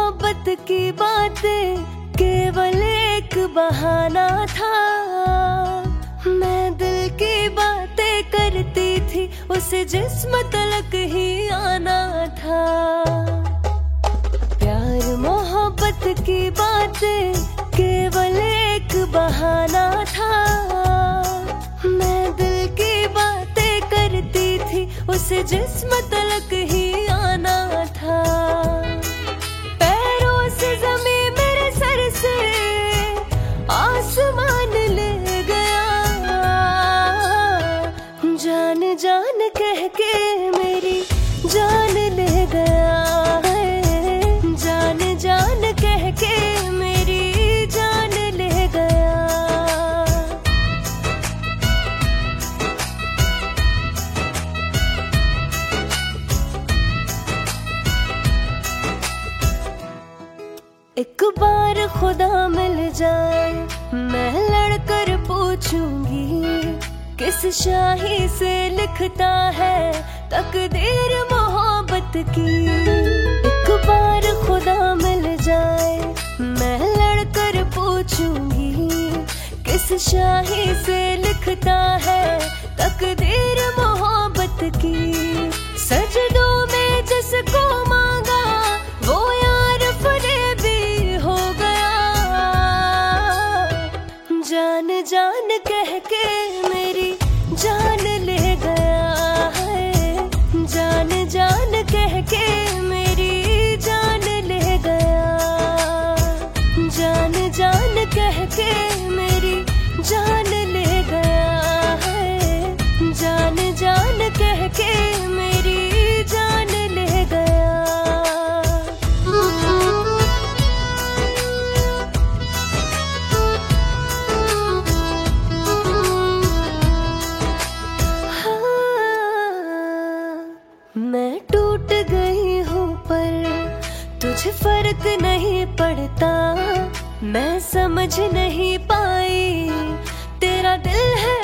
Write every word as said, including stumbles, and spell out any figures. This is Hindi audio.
मोहब्बत की बातें केवल एक बहाना था। मैं दिल की बातें करती थी, उसे जिस्म तलक ही आना था। प्यार मोहब्बत की बातें केवल एक बहाना था। मैं दिल की बातें करती थी, उसे जिस्म तलक ही आना था। पैरों से ज़मीं मेरे सर से आसमान ले गया। जान जान कह के मेरी जान ले गया है। जान जान कह के मेरी जान ले गया। एक बार खुदा मिल जाए, मैं लड़कर पूछूंगी किस शाही से लिखता है तकदीर मोहब्बत की। एक बार खुदा मिल जाए, मैं लड़कर पूछूंगी किस शाही से लिखता है तकदीर मोहब्बत की। सजदों में जिसको मांगा वो यार फरेबी हो गया। जान जान कह के मेरी जान ले गया है। जान जान कह के मेरी जान ले गया। जान जान कह के मेरी जान ले गया है। जान जान कह के मेरी जान ले गया। मैं टूट गई हूँ पर तुझे फर्क नहीं पड़ता। मैं समझ नहीं पाई तेरा दिल है